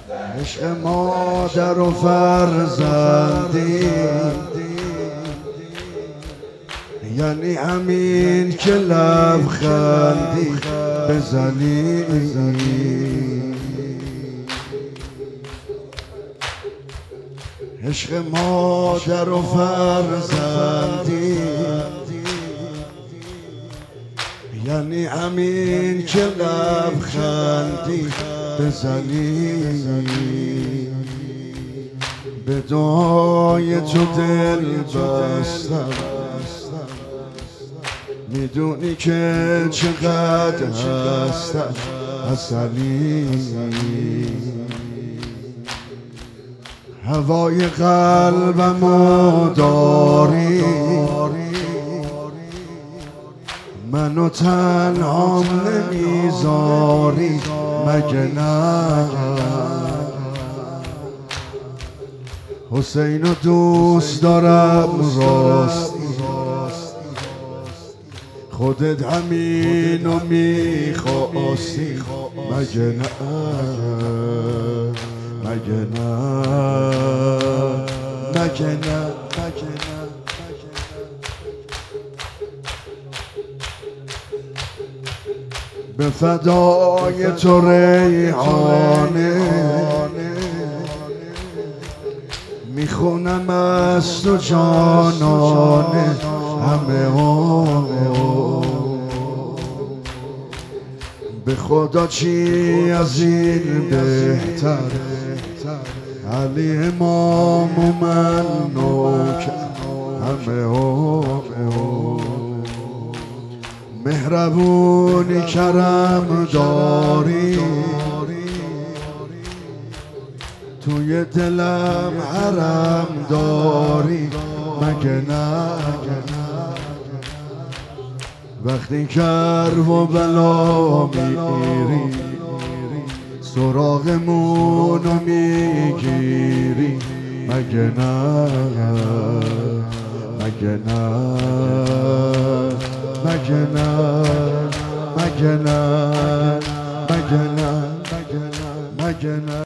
عشق مادر و فرزندی یعنی همین که لبخندی بزنی. عشق مادر و فرزندی یعنی همین که لبخندی بزنی. به دعای تو دل بستم، میدونی که چقدر هستم عسلی. هوای قلبمو داری، منو تنهام نمیذاری مگه نه؟ حسینو دوست دارم راستی، خودت همینو میخواستی مگه نه؟ مگه نه؟ مگه نه؟ به فدای تو ریحانه میخونم از تو جانانه همه به خدا چی از این بهتر؟ علی امام و من نوکر همه مهربونی کرم داری، توی دلم حرم داری مگه نه؟ وقتی کرب و بلا میری سراغمونو میگیری مگه نه؟ مگه نه؟ مگه نه؟ مگه نه؟ مگه نه؟ مگه نه؟